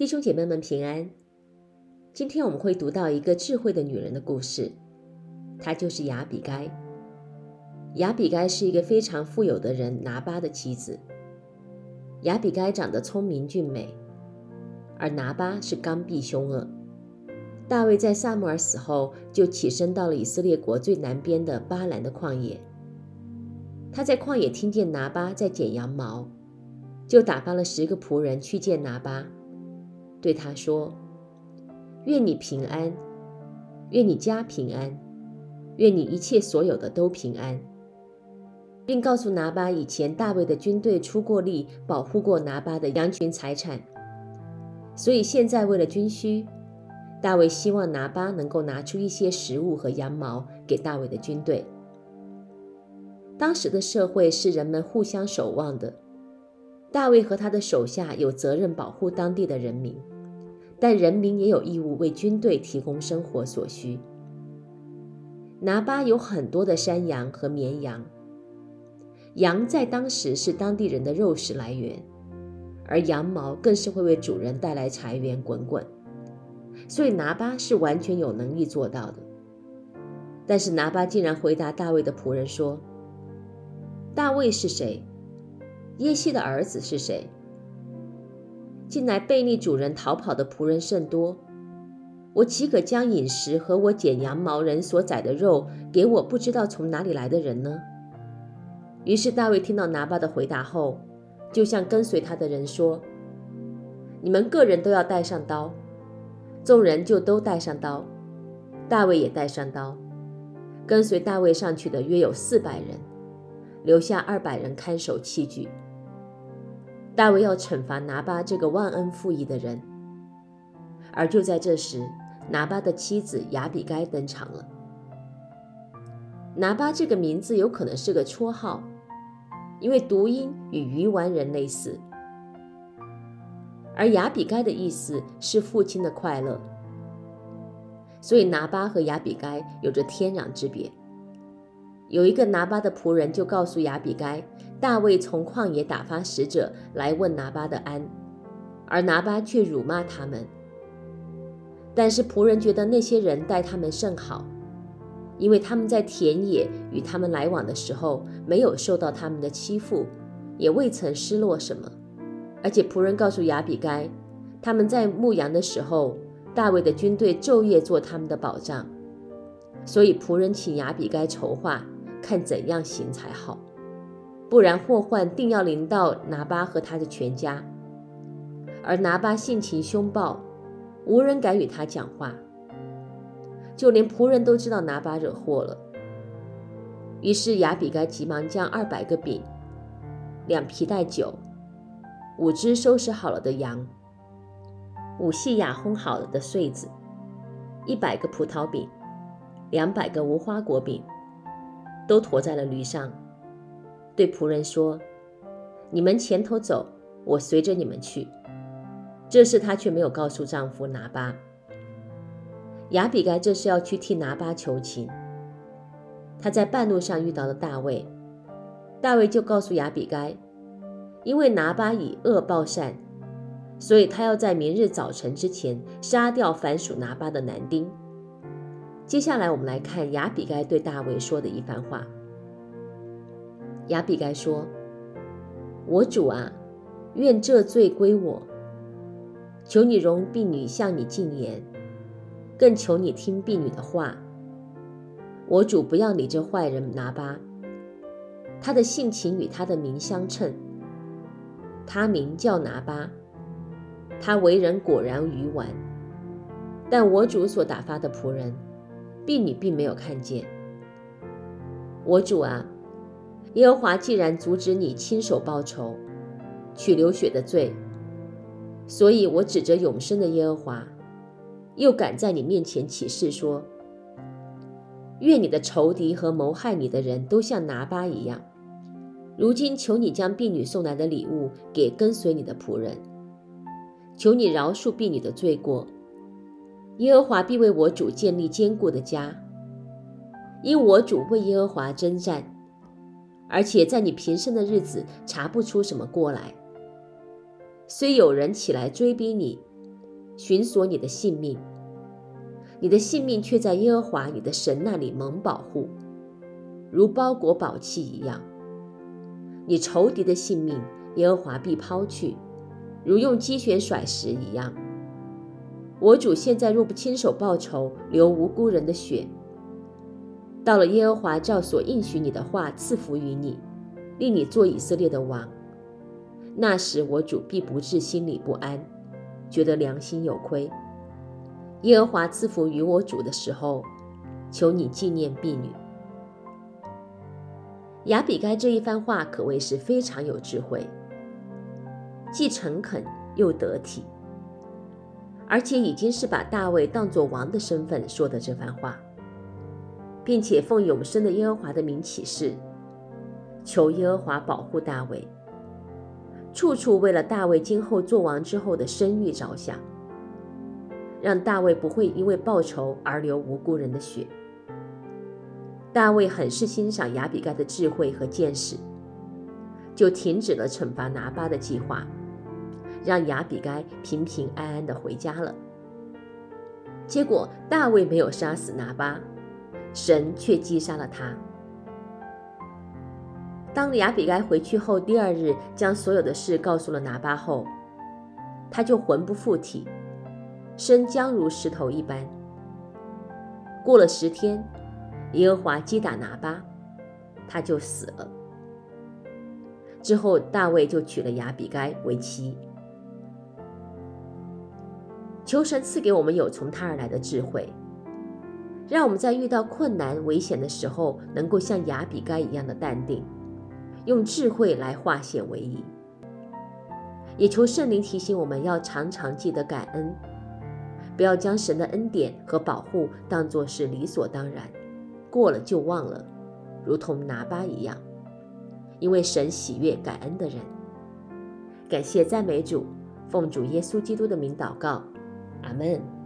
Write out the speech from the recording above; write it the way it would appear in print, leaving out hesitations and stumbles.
弟兄姐妹们平安。今天我们会读到一个智慧的女人的故事，她就是亚比该。亚比该是一个非常富有的人拿巴的妻子。亚比该长得聪明俊美，而拿巴是刚愎凶恶。大卫在撒母耳死后就起身到了以色列国最南边的巴兰的旷野。他在旷野听见拿巴在剪羊毛，就打发了10个仆人去见拿巴，对他说：愿你平安，愿你家平安，愿你一切所有的都平安，并告诉拿巴以前大卫的军队出过力保护过拿巴的羊群财产，所以现在为了军需，大卫希望拿巴能够拿出一些食物和羊毛给大卫的军队。当时的社会是人们互相守望的，大卫和他的手下有责任保护当地的人民，但人民也有义务为军队提供生活所需。拿巴有很多的山羊和绵羊，羊在当时是当地人的肉食来源，而羊毛更是会为主人带来财源滚滚，所以拿巴是完全有能力做到的。但是拿巴竟然回答大卫的仆人说：大卫是谁？耶西的儿子是谁？近来背逆主人逃跑的仆人甚多，我岂可将饮食和我剪羊毛人所宰的肉给我不知道从哪里来的人呢？于是大卫听到拿巴的回答后，就向跟随他的人说：你们个人都要带上刀。众人就都带上刀，大卫也带上刀。跟随大卫上去的约有400人，留下200人看守器具。大卫要惩罚拿巴这个忘恩负义的人，而就在这时，拿巴的妻子亚比该登场了。拿巴这个名字有可能是个绰号，因为读音与鱼丸人类似，而亚比该的意思是父亲的快乐，所以拿巴和亚比该有着天壤之别。有一个拿巴的仆人就告诉亚比该，大卫从旷野打发使者来问拿巴的安，而拿巴却辱骂他们。但是仆人觉得那些人待他们甚好，因为他们在田野与他们来往的时候没有受到他们的欺负，也未曾失落什么。而且仆人告诉亚比该，他们在牧羊的时候，大卫的军队昼夜做他们的保障，所以仆人请亚比该筹划，看怎样行才好，不然祸患定要临到拿巴和他的全家。而拿巴性情凶暴，无人敢与他讲话，就连仆人都知道拿巴惹祸了。于是亚比该急忙将200个饼、2皮带酒、5只收拾好了的羊、5细亚烘好了的穗子、100个葡萄饼、200个无花果饼，都驮在了驴上，对仆人说：你们前头走，我随着你们去。这事她却没有告诉丈夫拿巴。亚比该这是要去替拿巴求情。她在半路上遇到了大卫，大卫就告诉亚比该，因为拿巴以恶报善，所以他要在明日早晨之前杀掉凡属拿巴的男丁。接下来我们来看亚比该对大卫说的一番话。亚比该说：我主啊，愿这罪归我，求你容婢女向你进言，更求你听婢女的话。我主不要理这坏人拿巴，他的性情与他的名相称，他名叫拿巴，他为人果然愚顽，但我主所打发的仆人，婢女并没有看见。我主啊，耶和华既然阻止你亲手报仇，取流血的罪，所以我指着永生的耶和华，又敢在你面前起誓说：愿你的仇敌和谋害你的人都像拿巴一样。如今求你将婢女送来的礼物给跟随你的仆人，求你饶恕婢女的罪过，耶和华必为我主建立坚固的家。因我主为耶和华征战，而且在你平生的日子查不出什么过来。虽有人起来追逼你， 寻索你的性命，你的性命却在耶和华你的神那里蒙保护，如包裹宝器一样。你仇敌的性命，耶和华必抛去，如用机旋甩石一样。我主现在若不亲手报仇，流无辜人的血，到了耶和华照所应许你的话赐福于你，令你做以色列的王，那时我主必不至心里不安，觉得良心有亏。耶和华赐福于我主的时候，求你纪念婢女。亚比该这一番话可谓是非常有智慧，既诚恳又得体，而且已经是把大卫当作王的身份说的这番话，并且奉永生的耶和华的名起誓，求耶和华保护大卫，处处为了大卫今后做王之后的声誉着想，让大卫不会因为报仇而流无辜人的血。大卫很是欣赏亚比该的智慧和见识，就停止了惩罚拿巴的计划，让亚比该平平安安地回家了。结果大卫没有杀死拿巴，神却击杀了他。当亚比该回去后，第二日将所有的事告诉了拿巴后，他就魂不附体，身僵如石头一般。过了10天，耶和华击打拿巴，他就死了。之后大卫就娶了亚比该为妻。求神赐给我们有从他而来的智慧，让我们在遇到困难危险的时候能够像亚比该一样的淡定，用智慧来化险为夷。也求圣灵提醒我们要常常记得感恩，不要将神的恩典和保护当作是理所当然，过了就忘了，如同拿巴一样，因为神喜悦感恩的人。感谢赞美主，奉主耶稣基督的名祷告，阿们。